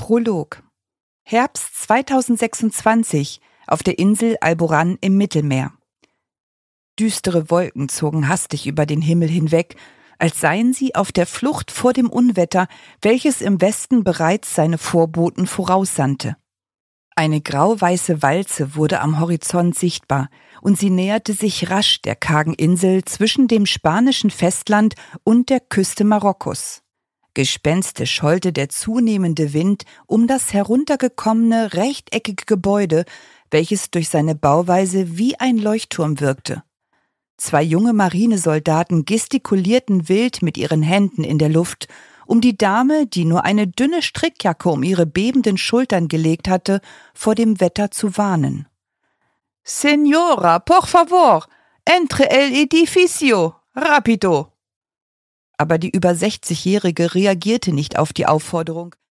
Prolog. Herbst 2026 auf der Insel Alboran im Mittelmeer. Düstere Wolken zogen hastig über den Himmel hinweg, als seien sie auf der Flucht vor dem Unwetter, welches im Westen bereits seine Vorboten voraussandte. Eine grau-weiße Walze wurde am Horizont sichtbar, und sie näherte sich rasch der kargen Insel zwischen dem spanischen Festland und der Küste Marokkos. Gespenstisch heulte der zunehmende Wind um das heruntergekommene, rechteckige Gebäude, welches durch seine Bauweise wie ein Leuchtturm wirkte. 2 junge Marinesoldaten gestikulierten wild mit ihren Händen in der Luft, um die Dame, die nur eine dünne Strickjacke um ihre bebenden Schultern gelegt hatte, vor dem Wetter zu warnen. »Señora, por favor, entre el edificio, rapido!« Aber die über 60-Jährige reagierte nicht auf die Aufforderung,